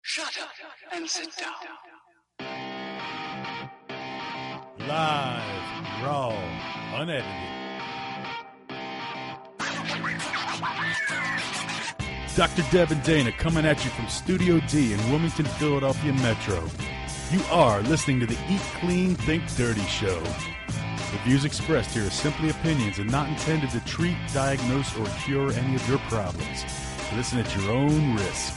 Shut up and sit down. Live, raw, unedited. Dr. Deb and Dana coming at you from Studio D in Wilmington, Philadelphia Metro. You are listening to the Eat Clean, Think Dirty show. The views expressed here are simply opinions and not intended to treat, diagnose, or cure any of your problems. Listen at your own risk.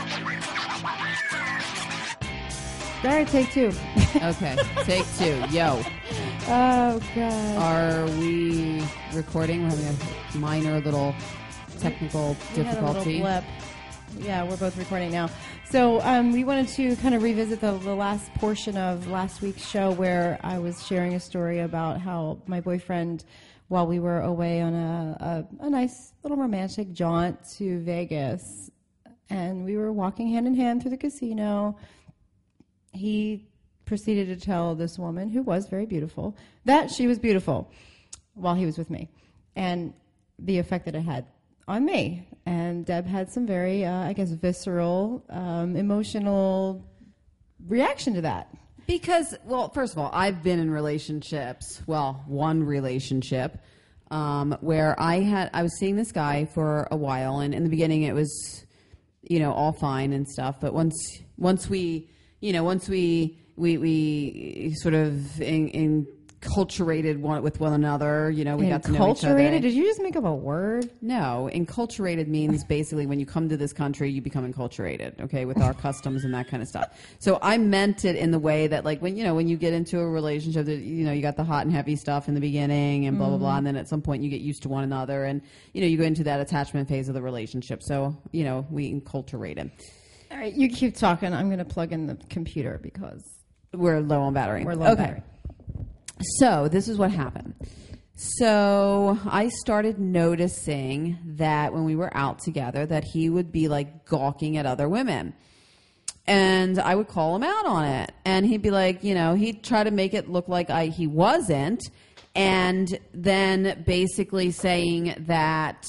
All right, take two. Okay, take two. Yo. Oh, God. Are we recording? We're having a minor little technical difficulty. We had a little blip. Yeah, we're both recording now. So we wanted to kind of revisit the last portion of last week's show where I was sharing a story about how my boyfriend, while we were away on a nice little romantic jaunt to Vegas, and we were walking hand in hand through the casino, he proceeded to tell this woman, who was very beautiful, that she was beautiful while he was with me, and the effect that it had on me. And Deb had some very, visceral, emotional reaction to that. Because, well, first of all, I've been in relationships, one relationship, where I was seeing this guy for a while, and in the beginning it was, all fine and stuff, but once we sort of enculturated with one another, we got to know each other. Enculturated? Did you just make up a word? No, enculturated means basically when you come to this country, you become enculturated, okay, with our customs and that kind of stuff. So I meant it in the way that, like, when you get into a relationship, that you got the hot and heavy stuff in the beginning and blah, blah, blah, and then at some point you get used to one another and, you go into that attachment phase of the relationship. So, we enculturated. All right, you keep talking. I'm going to plug in the computer because we're low on battery. We're low on battery. So this is what happened. So I started noticing that when we were out together that he would be like gawking at other women. And I would call him out on it. And he'd be like, he'd try to make it look like he wasn't. And then basically saying that,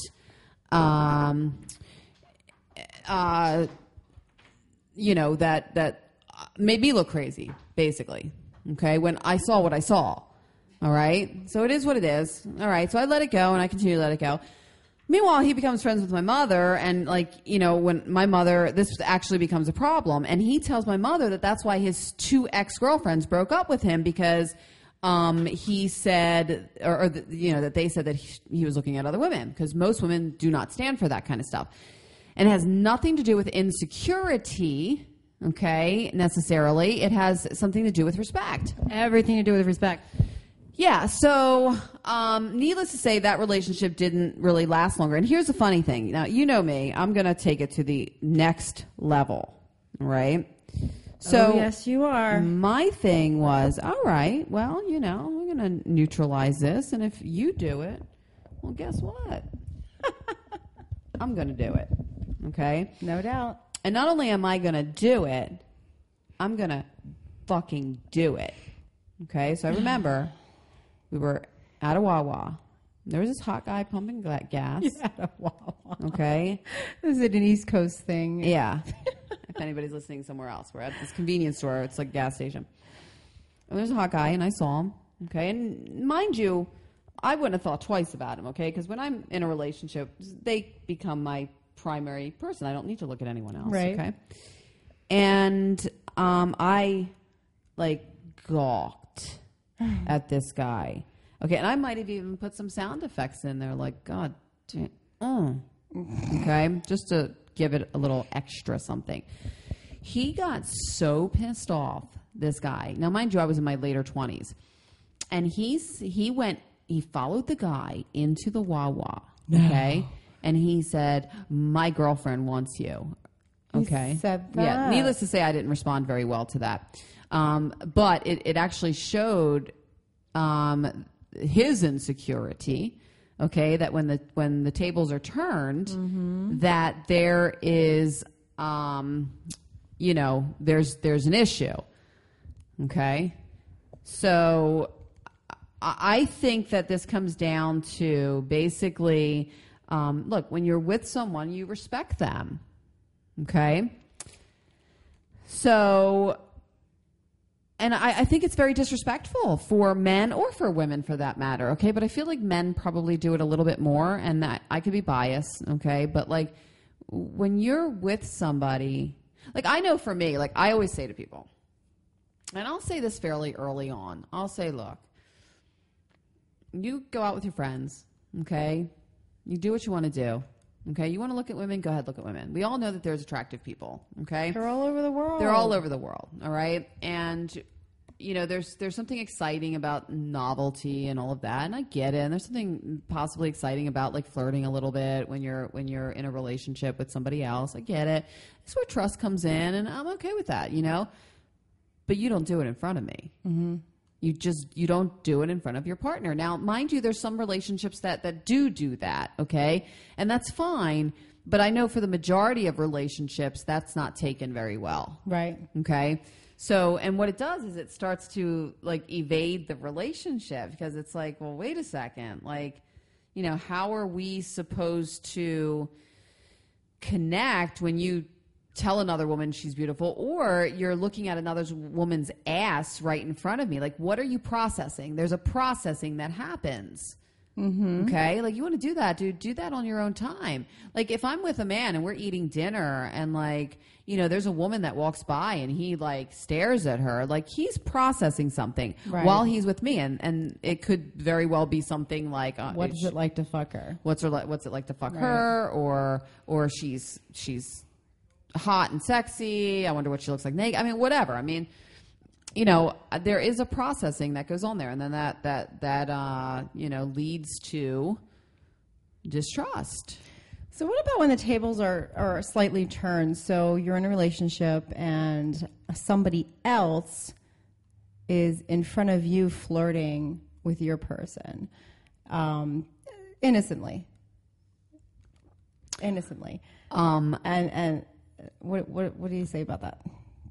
that made me look crazy, basically. Okay, when I saw what I saw. All right, so it is what it is. All right, so I let it go, and I continue to let it go. Meanwhile, he becomes friends with my mother, and when my mother, this actually becomes a problem, and he tells my mother that that's why his two ex-girlfriends broke up with him because he said, that they said that he was looking at other women because most women do not stand for that kind of stuff, and it has nothing to do with insecurity. Okay, necessarily. It has something to do with respect. Everything to do with respect. Yeah, so needless to say, that relationship didn't really last longer. And here's the funny thing. Now, you know me. I'm going to take it to the next level, right? So yes, you are. My thing was, all right, well, we're going to neutralize this. And if you do it, well, guess what? I'm going to do it, okay? No doubt. And not only am I going to do it, I'm going to fucking do it. Okay? So I remember we were at a Wawa. There was this hot guy pumping gas. You're at a Wawa. Okay? This is an East Coast thing. Yeah. If anybody's listening somewhere else. We're at this convenience store. It's like a gas station. And there's a hot guy, and I saw him. Okay? And mind you, I wouldn't have thought twice about him. Okay? Because when I'm in a relationship, they become my primary person. I don't need to look at anyone else. Right. Okay. And I gawked at this guy. Okay. And I might have even put some sound effects in there like, God damn. Okay. Just to give it a little extra something. He got so pissed off, this guy. Now, mind you, I was in my later 20s. And he followed the guy into the Wawa. Okay. And he said, my girlfriend wants you. Okay. He said that. Yeah. Needless to say, I didn't respond very well to that. But it actually showed his insecurity. Okay. That when the tables are turned, that there is, there's an issue. Okay. So I think that this comes down to basically, look, when you're with someone, you respect them. Okay. So, and I think it's very disrespectful for men or for women for that matter, okay? But I feel like men probably do it a little bit more, and that I could be biased, okay? But like when you're with somebody, like I know for me, like I always say to people, and I'll say this fairly early on, I'll say, look, you go out with your friends, okay? You do what you want to do. Okay, you want to look at women? Go ahead, look at women. We all know that there's attractive people, okay? They're all over the world. They're all over the world, all right? And, you know, there's something exciting about novelty and all of that, and I get it. And there's something possibly exciting about, like, flirting a little bit when you're in a relationship with somebody else. I get it. It's where trust comes in, and I'm okay with that, you know? But you don't do it in front of me. Mm-hmm. You don't do it in front of your partner. Now, mind you, there's some relationships that do that, okay? And that's fine, but I know for the majority of relationships, that's not taken very well. Right. Okay? So, and what it does is it starts to, like, evade the relationship because it's like, well, wait a second. Like, you know, how are we supposed to connect when you tell another woman she's beautiful, or you're looking at another woman's ass right in front of me? Like, what are you processing? There's a processing that happens. Mm-hmm. Okay? Like, you want to do that, dude, do that on your own time. Like, if I'm with a man and we're eating dinner and, like, you know, there's a woman that walks by and he, like, stares at her, like, he's processing something while he's with me. And it could very well be something like, what is it like to fuck her? What's it like to fuck her? Or she's hot and sexy. I wonder what she looks like naked. I mean, whatever. I mean, you know, there is a processing that goes on there, and then that you know, leads to distrust. So what about when the tables are slightly turned? So you're in a relationship and somebody else is in front of you flirting with your person, innocently. And what do you say about that?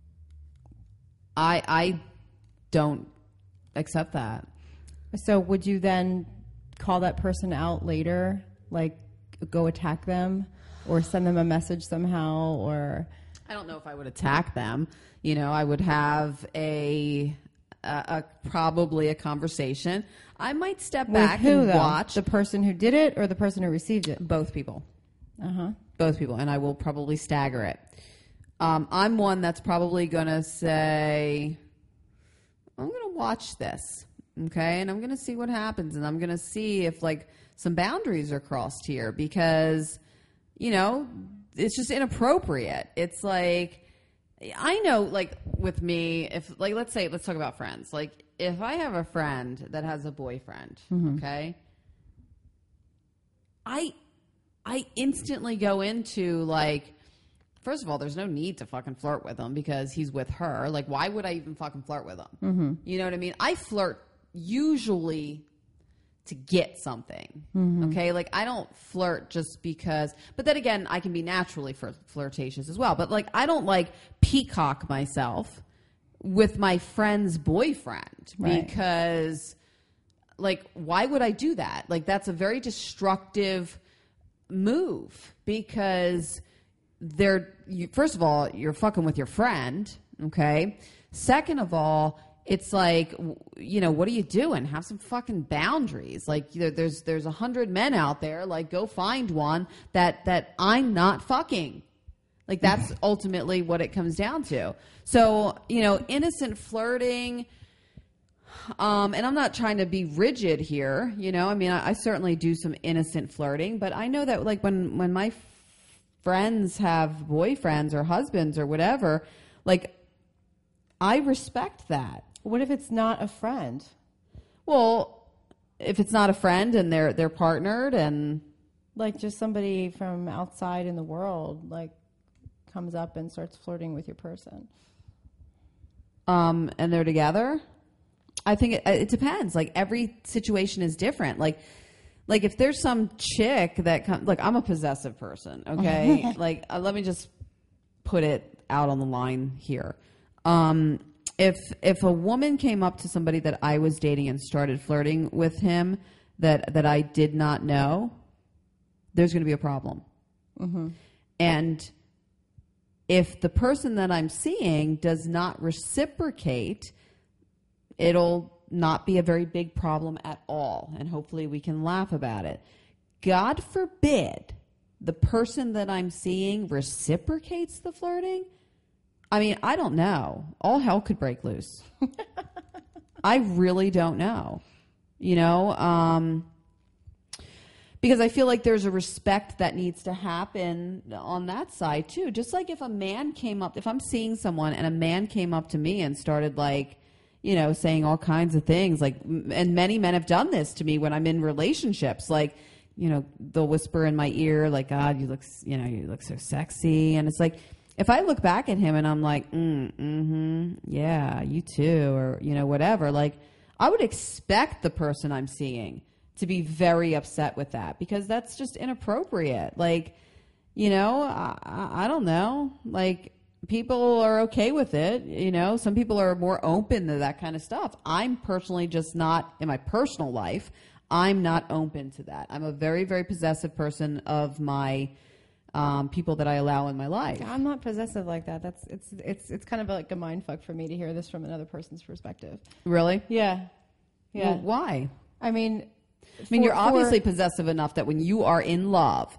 I don't accept that. So would you then call that person out later, like go attack them or send them a message somehow? Or I don't know if I would attack them. You know, I would have probably a conversation. I might step back and watch. The person who did it or the person who received it? Both people. Both people, and I will probably stagger it. I'm one that's probably going to say, I'm going to watch this, okay? And I'm going to see what happens, and I'm going to see if, like, some boundaries are crossed here because, you know, it's just inappropriate. It's like, I know, like, with me, if, like, let's talk about friends. Like, if I have a friend that has a boyfriend, okay, I instantly go into, like, first of all, there's no need to fucking flirt with him because he's with her. Like, why would I even fucking flirt with him? Mm-hmm. You know what I mean? I flirt usually to get something, okay? Like, I don't flirt just because, but then again, I can be naturally flirtatious as well. But, like, I don't, like, peacock myself with my friend's boyfriend because, like, why would I do that? Like, that's a very destructive move because first of all, you're fucking with your friend, okay? Second of all, it's like, you know, what are you doing? Have some fucking boundaries. Like, you know, there's 100 men out there. Like, go find one that I'm not fucking. Like, that's ultimately what it comes down to. So, you know, innocent flirting. And I'm not trying to be rigid here, you know. I mean, I certainly do some innocent flirting, but I know that, like, when my friends have boyfriends or husbands or whatever, like, I respect that. What if it's not a friend? Well, if it's not a friend and they're partnered and, like, just somebody from outside in the world, like, comes up and starts flirting with your person, and they're together, I think it depends. Like, every situation is different. Like if there's some chick that comes, like, I'm a possessive person, okay? Like, let me just put it out on the line here. If a woman came up to somebody that I was dating and started flirting with him that I did not know, there's going to be a problem. Mm-hmm. And if the person that I'm seeing does not reciprocate, it'll not be a very big problem at all. And hopefully we can laugh about it. God forbid the person that I'm seeing reciprocates the flirting. I mean, I don't know. All hell could break loose. I really don't know. You know, because I feel like there's a respect that needs to happen on that side too. Just like if a man came up, if I'm seeing someone and a man came up to me and started like, you know, saying all kinds of things, like, and many men have done this to me when I'm in relationships, like, you know, they'll whisper in my ear, like, God, you look so sexy. And it's like, if I look back at him and I'm like, yeah, you too, or, you know, whatever, like, I would expect the person I'm seeing to be very upset with that, because that's just inappropriate. Like, you know, I don't know, like, people are okay with it. You know, some people are more open to that kind of stuff. I'm personally just not, in my personal life, I'm not open to that. I'm a very, very possessive person of my people that I allow in my life. I'm not possessive like that. It's kind of like a mind fuck for me to hear this from another person's perspective. Really? Yeah. Well, why? I mean, you're obviously possessive enough that when you are in love,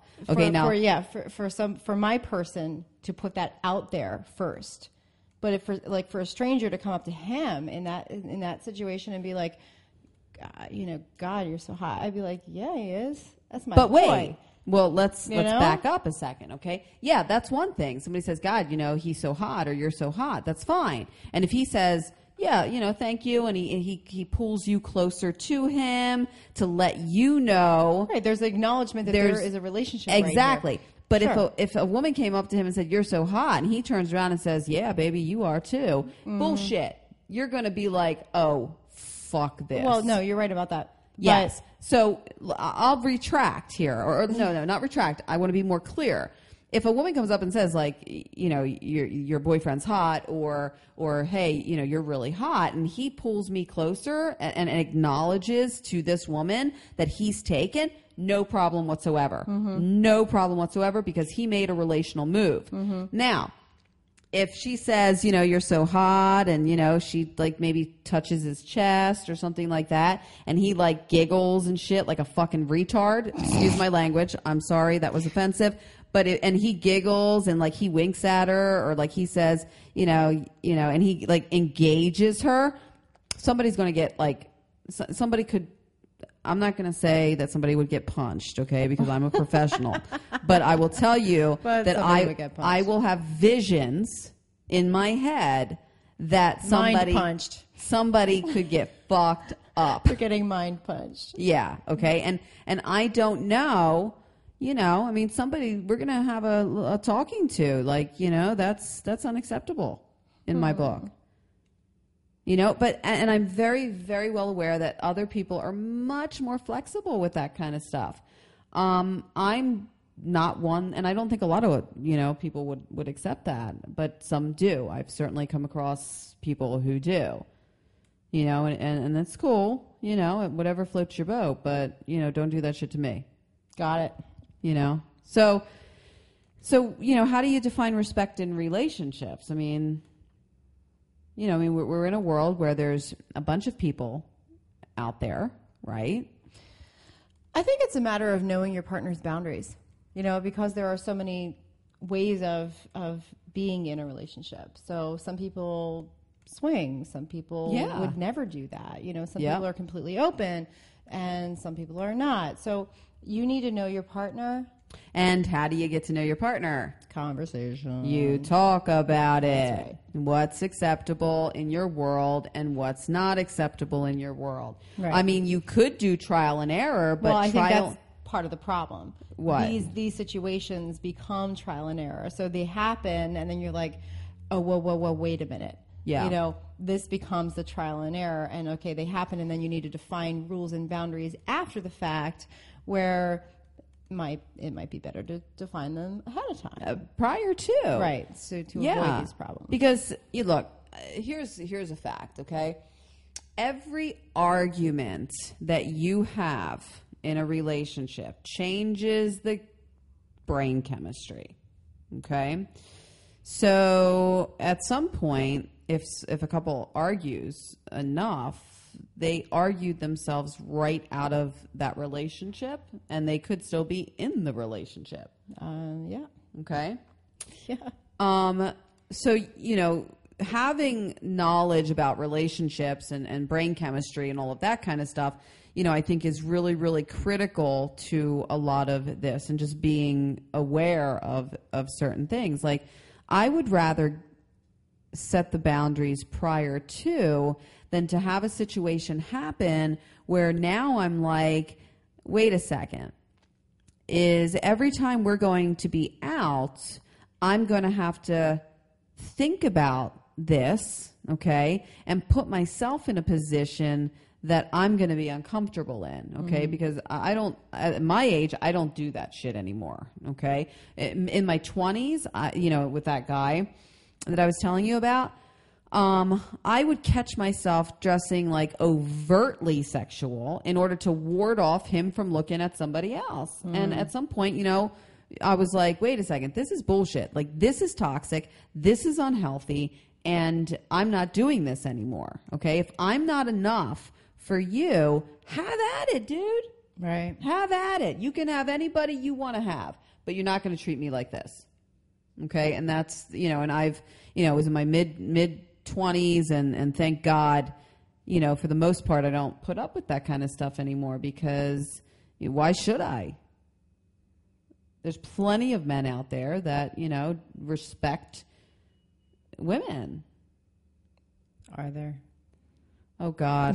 for my person to put that out there first. But if for a stranger to come up to him in that situation and be like, you know, God, you're so hot, I'd be like, yeah, he is. That's my boy. But wait, well, let's back up a second, okay? Yeah, that's one thing. Somebody says, God, you know, he's so hot, or you're so hot. That's fine. And if he says, yeah, you know, thank you, and he pulls you closer to him to let you know. Right, there's acknowledgement that there is a relationship. Exactly. Right here. But sure. if a woman came up to him and said, you're so hot, and he turns around and says, yeah, baby, you are too. Bullshit. You're going to be like, oh, fuck this. Well, no, you're right about that. Yes. But so I'll retract here. Or no, not retract. I want to be more clear. If a woman comes up and says, like, you know, your boyfriend's hot, or hey, you know, you're really hot, and he pulls me closer and acknowledges to this woman that he's taken, no problem whatsoever. No problem whatsoever, because he made a relational move. Now, if she says, you know, you're so hot, and, you know, she like maybe touches his chest or something like that, and he like giggles and shit like a fucking retard, excuse my language, I'm sorry, that was offensive, but and he giggles and like he winks at her, or like he says, you know, and he like engages her, somebody's going to get like, somebody could, I'm not going to say that somebody would get punched, okay, because I'm a professional. But I will tell you that I will have visions in my head that somebody could get fucked up. You're getting mind punched. Yeah, okay. And I don't know, you know, I mean, we're going to have a talking to, like, you know, that's unacceptable in my book. You know, and I'm very, very well aware that other people are much more flexible with that kind of stuff. I'm not one, and I don't think a lot of, you know, people would accept that, but some do. I've certainly come across people who do, you know, and that's cool, you know, whatever floats your boat, but, you know, don't do that shit to me. Got it. You know, so, you know, how do you define respect in relationships? I mean, you know, I mean, we're in a world where there's a bunch of people out there, right? I think it's a matter of knowing your partner's boundaries, you know, because there are so many ways of being in a relationship. So some people swing, some people would never do that. You know, some people are completely open and some people are not. So you need to know your partner. And how do you get to know your partner? Conversation. You talk about it. That's right. What's acceptable in your world and what's not acceptable in your world. Right. I mean, you could do trial and error, but I think that's part of the problem. What? These situations become trial and error. So they happen, and then you're like, oh, whoa, wait a minute. Yeah. You know, this becomes the trial and error, and okay, they happen, and then you need to define rules and boundaries after the fact, where it might be better to define them ahead of time. Prior to. Right, so to avoid these problems. Because, you look, here's a fact, okay? Every argument that you have in a relationship changes the brain chemistry, okay? So at some point, if a couple argues enough, they argued themselves right out of that relationship, and they could still be in the relationship. Yeah. Okay. Yeah. So, you know, having knowledge about relationships and brain chemistry and all of that kind of stuff, you know, I think is really, really critical to a lot of this, and just being aware of certain things. Like, I would rather set the boundaries prior to than to have a situation happen where now I'm like, wait a second, is every time we're going to be out, I'm going to have to think about this, okay, and put myself in a position that I'm going to be uncomfortable in, okay, because I don't, at my age, I don't do that shit anymore, okay. In my 20s, you know, with that guy that I was telling you about, I would catch myself dressing like overtly sexual in order to ward off him from looking at somebody else. And at some point, you know, I was like, wait a second, this is bullshit. Like, this is toxic. This is unhealthy. And I'm not doing this anymore. Okay. If I'm not enough for you, have at it, dude. Right. Have at it. You can have anybody you want to have, but you're not going to treat me like this. Okay. And that's, you know, and I've, you know, was in my mid 20s, and thank God, you know, for the most part, I don't put up with that kind of stuff anymore, because why should I? There's plenty of men out there that, you know, respect women. Are there? Oh, God.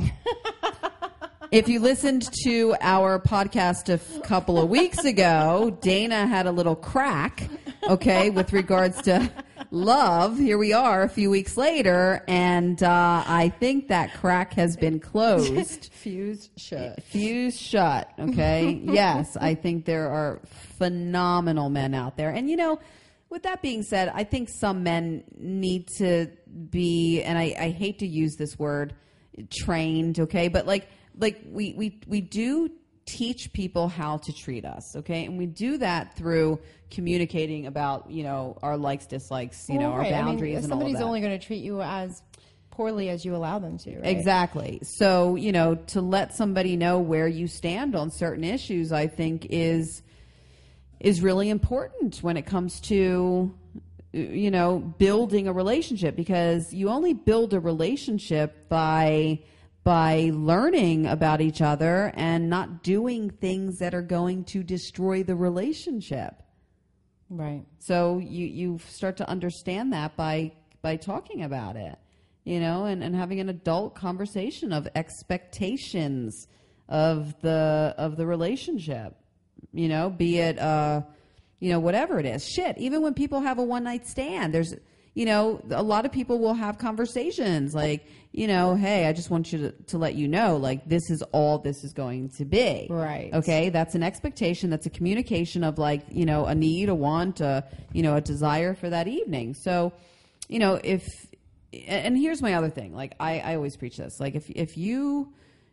If you listened to our podcast a couple of weeks ago, Dana had a little crack, okay, with regards to love. Here we are a few weeks later, and I think that crack has been closed. Fused shut. Fused shut, okay? Yes, I think there are phenomenal men out there. And, you know, with that being said, I think some men need to be, and I hate to use this word, trained, okay? But like we do teach people how to treat us, okay? And we do that through communicating about, you know, our likes, dislikes, you know, our boundaries, and all of that. Somebody's only going to treat you as poorly as you allow them to, right? Exactly. So, you know, to let somebody know where you stand on certain issues, I think is really important when it comes to, you know, building a relationship, because you only build a relationship by learning about each other and not doing things that are going to destroy the relationship. Right. So you start to understand that by talking about it, you know, and having an adult conversation of expectations of the relationship, you know, be it, you know, whatever it is. Shit, even when people have a one-night stand, there's, you know, a lot of people will have conversations like, you know, hey, I just want you to let you know, like, this is all this is going to be. Right. Okay. That's an expectation. That's a communication of, like, you know, a need, a want, you know, a desire for that evening. So, you know, and here's my other thing. Like, I always preach this. Like, if you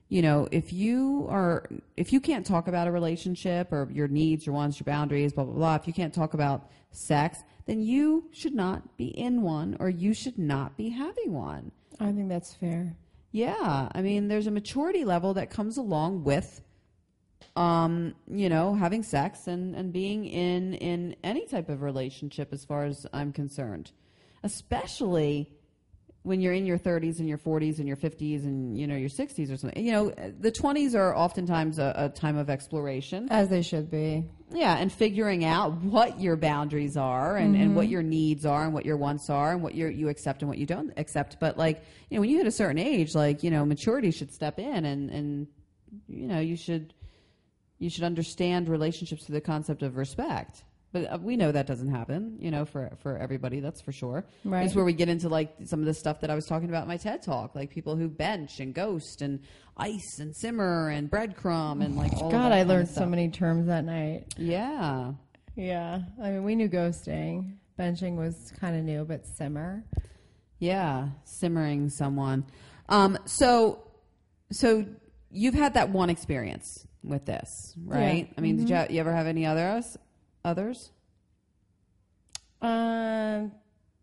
can't talk about a relationship or your needs, your wants, your boundaries, blah, blah, blah, if you can't talk about sex, then you should not be in one, or you should not be having one. I think that's fair. Yeah. I mean, there's a maturity level that comes along with, you know, having sex and being in any type of relationship, as far as I'm concerned, especially when you're in your 30s and your 40s and your 50s and, you know, your 60s or something. You know, the 20s are oftentimes a time of exploration. As they should be. Yeah, and figuring out what your boundaries are and what your needs are and what your wants are and what you accept and what you don't accept. But, like, you know, when you hit a certain age, like, you know, maturity should step in, and you know, you should understand relationships through the concept of respect. But we know that doesn't happen, you know, for everybody, that's for sure. Right. It's where we get into, like, some of the stuff that I was talking about in my TED Talk, like people who bench and ghost and ice and simmer and breadcrumb and, like, all God, of that I kind learned of stuff. so many terms that night. Yeah. Yeah. I mean, we knew ghosting. Benching was kind of new, but simmer. Yeah, simmering someone. So you've had that one experience with this, right? Yeah. I mean, did you ever have any others?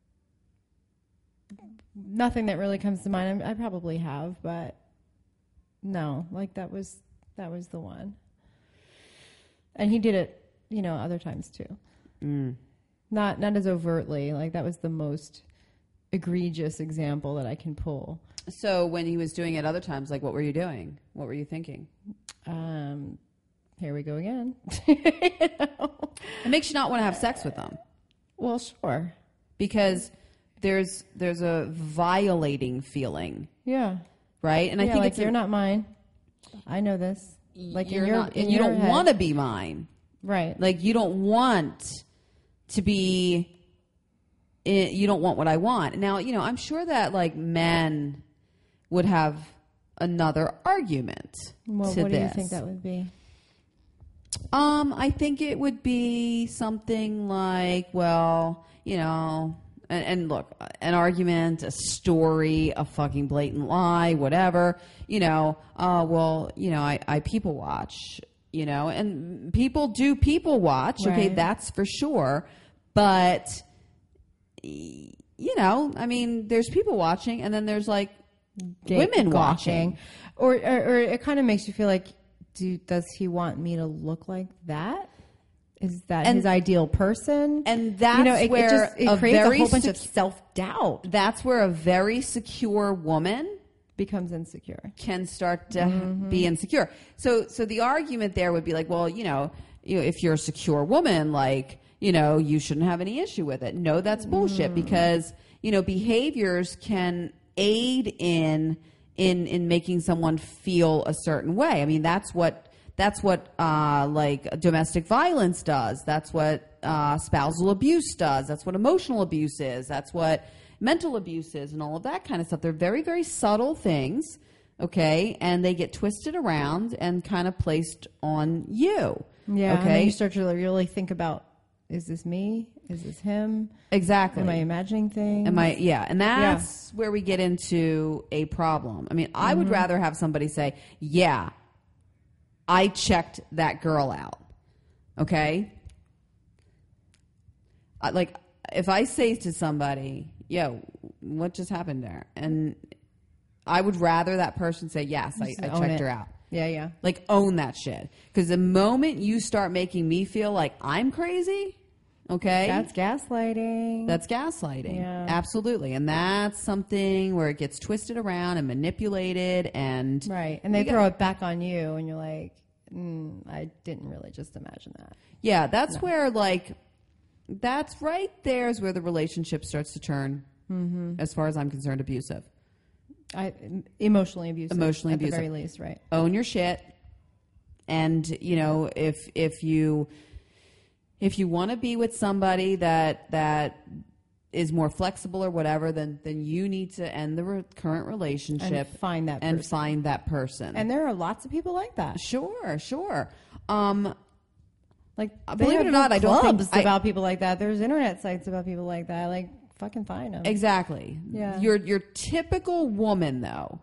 nothing that really comes to mind. I probably have, but no, like that was the one. And he did it, other times too. Not as overtly. Like that was the most egregious example that I can pull. So when he was doing it other times, like what were you doing? What were you thinking? Here we go again. It makes you not want to have sex with them. Well, sure. Because there's a violating feeling. Yeah. Right? And I think like you're not mine. I know this. Like you're in your, not, in and you your don't head. want to be mine. Right. Like you don't want to be, you don't want what I want. Now, I'm sure that like men would have another argument Well, to what this. do you think that would be? I think it would be something like, well, and look, an argument, a story, a fucking blatant lie, whatever, I people watch, and people do people watch. Right. Okay, that's for sure. But, there's people watching and then there's like women watching. Or it kind of makes you feel like, does he want me to look like that? Is that his ideal person? And that's where it creates a whole bunch of self-doubt. That's where a very secure woman Becomes insecure. can start to be insecure. So the argument there would be like, well, if you're a secure woman, like, you shouldn't have any issue with it. No, that's bullshit because, behaviors can aid in making someone feel a certain way. I mean, that's what like domestic violence does. That's what spousal abuse does. That's what emotional abuse is. That's what mental abuse is and all of that kind of stuff. They're very, very subtle things, okay? And they get twisted around and kind of placed on you. Yeah. Okay. And then you start to really think about, is this me? Is this him? Exactly. Am I imagining things? And that's where we get into a problem. I mean, I would rather have somebody say, yeah, I checked that girl out. Okay? Like, if I say to somebody, yo, what just happened there? And I would rather that person say, yes, I checked her out. Yeah, yeah. Like, own that shit. Because the moment you start making me feel like I'm crazy, okay? That's gaslighting. That's gaslighting. Yeah. Absolutely. And that's something where it gets twisted around and manipulated and... Right. And they throw it back on you and you're like, I didn't really just imagine that. Yeah, that's where, like, that's right there is where the relationship starts to turn, as far as I'm concerned, abusive. Emotionally abusive. Emotionally at abusive. the very least, right. Own your shit. And, if you want to be with somebody that is more flexible or whatever, then you need to end the current relationship And find that person. And there are lots of people like that. Sure. Like, believe it or not, I don't think about people like that. There's internet sites about people like that. Like, fucking find them. Exactly. Yeah. Your typical woman though,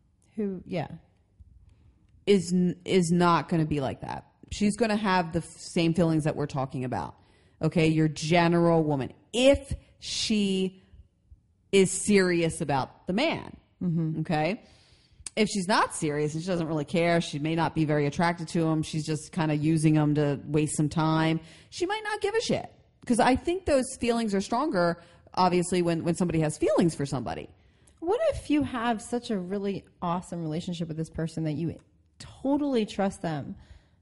is not going to be like that. She's going to have the same feelings that we're talking about. Okay, your general woman, if she is serious about the man. Okay. If she's not serious and she doesn't really care, she may not be very attracted to him. She's just kind of using him to waste some time. She might not give a shit. Because I think those feelings are stronger, obviously, when somebody has feelings for somebody. What if you have such a really awesome relationship with this person that you totally trust them?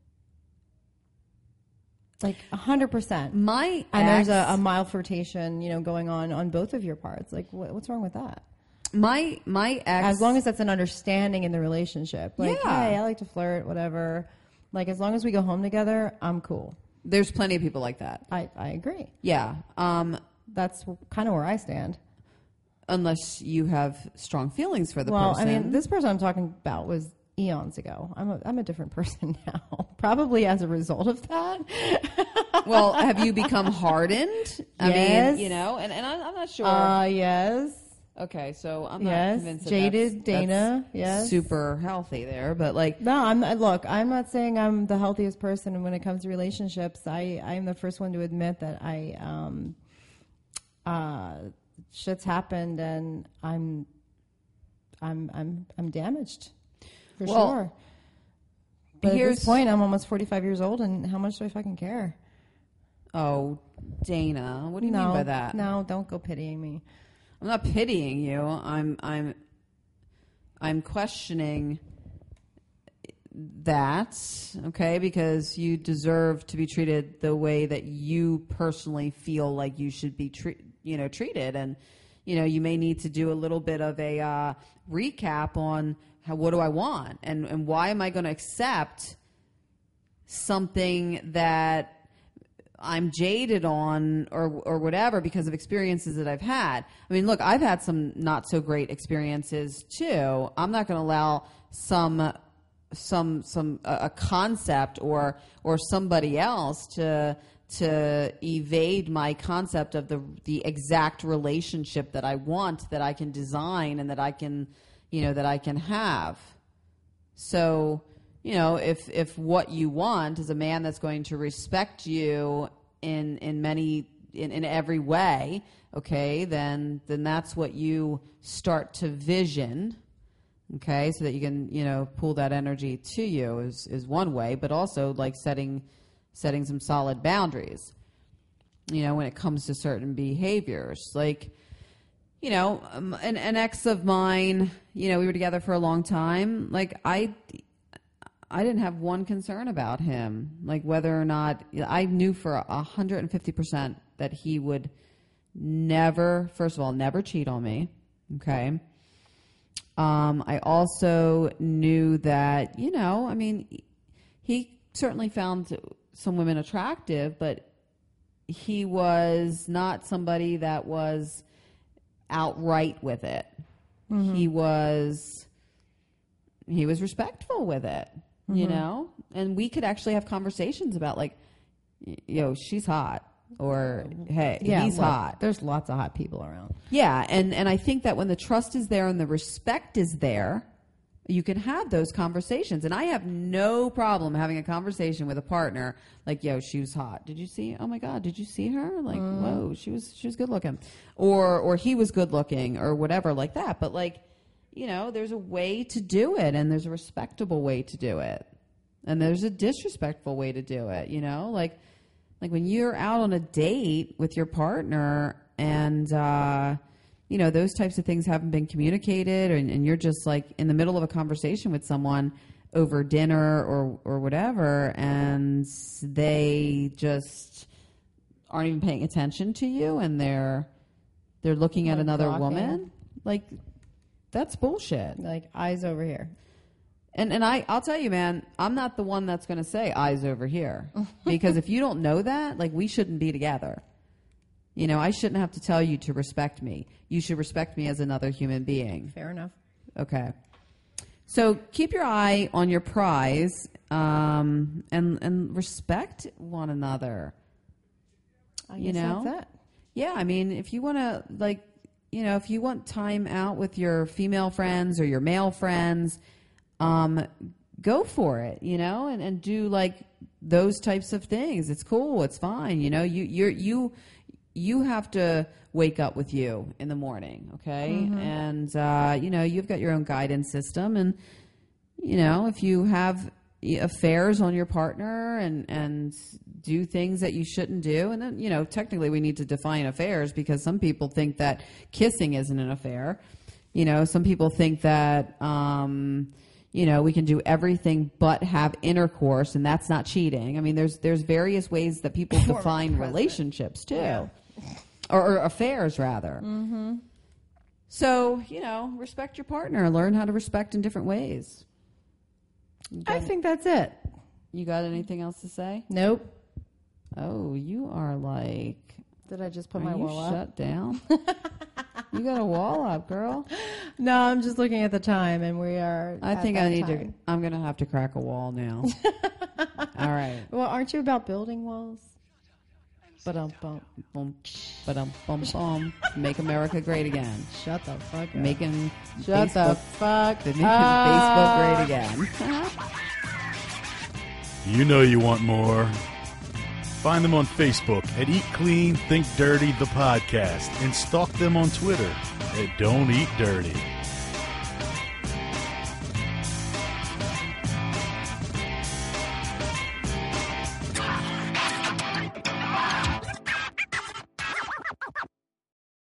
Like 100%. There's a mild flirtation, going on both of your parts. Like, what's wrong with that? My ex, as long as that's an understanding in the relationship, like, Yeah. hey, I like to flirt, whatever. Like, as long as we go home together, I'm cool. There's plenty of people like that. I agree. Yeah. That's kind of where I stand. Unless you have strong feelings for the person. Well, I mean, this person I'm talking about was eons ago. I'm a different person now, probably as a result of that. Well, have you become hardened? Yes. I mean, and I'm not sure. Yes. Okay, so I'm not convinced that Jaded that's Dana. Yes. super healthy there, but like, no, I'm not saying I'm the healthiest person when it comes to relationships. I'm the first one to admit that shit's happened, and I'm damaged for sure. But at this point, I'm almost 45 years old, and how much do I fucking care? Oh, Dana, what do you mean by that? No, don't go pitying me. I'm not pitying you. I'm questioning that, okay? Because you deserve to be treated the way that you personally feel like you should be treated, and you may need to do a little bit of a recap on what do I want, and why am I going to accept something that I'm jaded on or whatever because of experiences that I've had. I mean, look, I've had some not so great experiences too. I'm not going to allow a concept or somebody else to evade my concept of the exact relationship that I want, that I can design, and that I can have. So, if what you want is a man that's going to respect you in every way, okay, then that's what you start to vision, okay, so that you can, pull that energy to you is one way, but also like setting some solid boundaries, when it comes to certain behaviors. Like, an ex of mine, we were together for a long time. Like, I didn't have one concern about him, like whether or not I knew for 150% that he would never cheat on me. Okay. I also knew that, he certainly found some women attractive, but he was not somebody that was outright with it. Mm-hmm. He was respectful with it. Mm-hmm. And we could actually have conversations about like, she's hot, or hey, he's hot. There's lots of hot people around. Yeah. And I think that when the trust is there and the respect is there, you can have those conversations. And I have no problem having a conversation with a partner like, she was hot. Did you see? Oh my God, did you see her? Like, whoa, she was good looking, or he was good looking, or whatever like that. But like, there's a way to do it, and there's a respectable way to do it, and there's a disrespectful way to do it. Like when you're out on a date with your partner, and those types of things haven't been communicated, and you're just like in the middle of a conversation with someone over dinner or whatever, and they just aren't even paying attention to you, and they're looking at another woman, like. That's bullshit. Like, eyes over here. And I'll tell you, man, I'm not the one that's going to say eyes over here. Because if you don't know that, like, we shouldn't be together. I shouldn't have to tell you to respect me. You should respect me as another human being. Fair enough. Okay. So keep your eye on your prize, and respect one another. I guess that's it. Yeah, I mean, if you want to, like, if you want time out with your female friends or your male friends, go for it, and do like those types of things. It's cool. It's fine. You have to wake up with you in the morning. Okay. Mm-hmm. And, you've got your own guidance system, and, if you have affairs on your partner and do things that you shouldn't do. And then, technically we need to define affairs, because some people think that kissing isn't an affair. Some people think that, we can do everything but have intercourse, and that's not cheating. I mean, there's various ways that people define relationships too. Yeah. Or affairs rather. Mm-hmm. So, respect your partner, learn how to respect in different ways. I think that's it. You got anything else to say? Nope. Oh, you are like... Did I just put my wall up? Shut down? You got a wall up, girl. No, I'm just looking at the time, and we are... I'm going to have to crack a wall now. All right. Well, aren't you about building walls? Ba-dum-bum. Ba-dum-bum-bum. Make America great again. Shut the fuck up. Making Facebook great again. You know you want more. Find them on Facebook at Eat Clean, Think Dirty, the podcast, and stalk them on Twitter at Don't Eat Dirty.